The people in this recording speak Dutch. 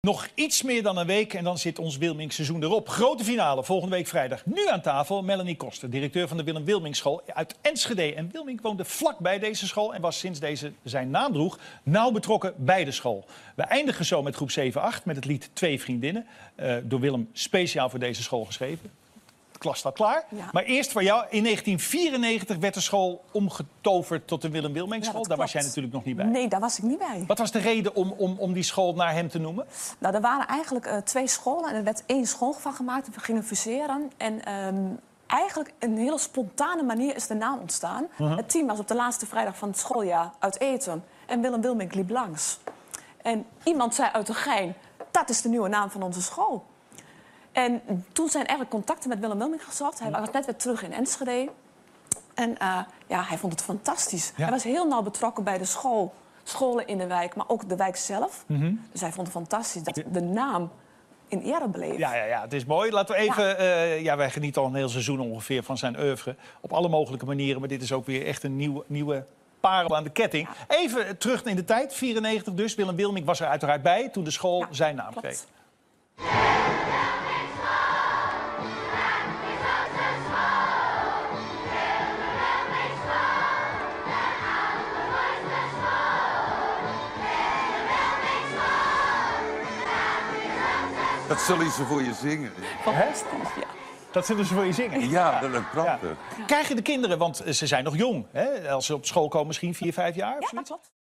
Nog iets meer dan een week en dan zit ons Wilming-seizoen erop. Grote finale volgende week vrijdag. Nu aan tafel Melanie Koster, directeur van de Willem Wilming-school uit Enschede. En Wilming woonde vlakbij deze school en was sinds deze zijn naam droeg nauw betrokken bij de school. We eindigen zo met groep 7-8 met het lied Twee Vriendinnen. Door Willem speciaal voor deze school geschreven. De klas staat klaar. Ja. Maar eerst voor jou. In 1994 werd de school omgetoverd tot de Willem Wilming-school. Daar was jij natuurlijk nog niet bij. Nee, daar was ik niet bij. Wat was de reden om die school naar hem te noemen? Nou, er waren eigenlijk 2 scholen en er werd 1 school van gemaakt. We gingen fuseren. En eigenlijk een hele spontane manier is de naam ontstaan. Het team was op de laatste vrijdag van het schooljaar uit eten. En Willem Wilming liep langs. En iemand zei uit de gein, dat is de nieuwe naam van onze school. En toen zijn eigenlijk contacten met Willem Wilming gezocht. Hij was net weer terug in Enschede. En hij vond het fantastisch. Ja. Hij was heel nauw betrokken bij de scholen in de wijk, maar ook de wijk zelf. Dus hij vond het fantastisch dat de naam in ere bleef. Ja, het is mooi. Laten we even... wij genieten al een heel seizoen ongeveer van zijn oeuvre. Op alle mogelijke manieren. Maar dit is ook weer echt een nieuwe parel aan de ketting. Ja. Even terug in de tijd, 94 dus. Willem Wilming was er uiteraard bij toen de school zijn naam kreeg. Dat zullen ze voor je zingen. Fantastisch, ja. Dat zullen ze voor je zingen? Ja, dat is prachtig. Ja. Krijgen de kinderen, want ze zijn nog jong, hè? Als ze op school komen, misschien 4, 5 jaar? Ja, dat klopt.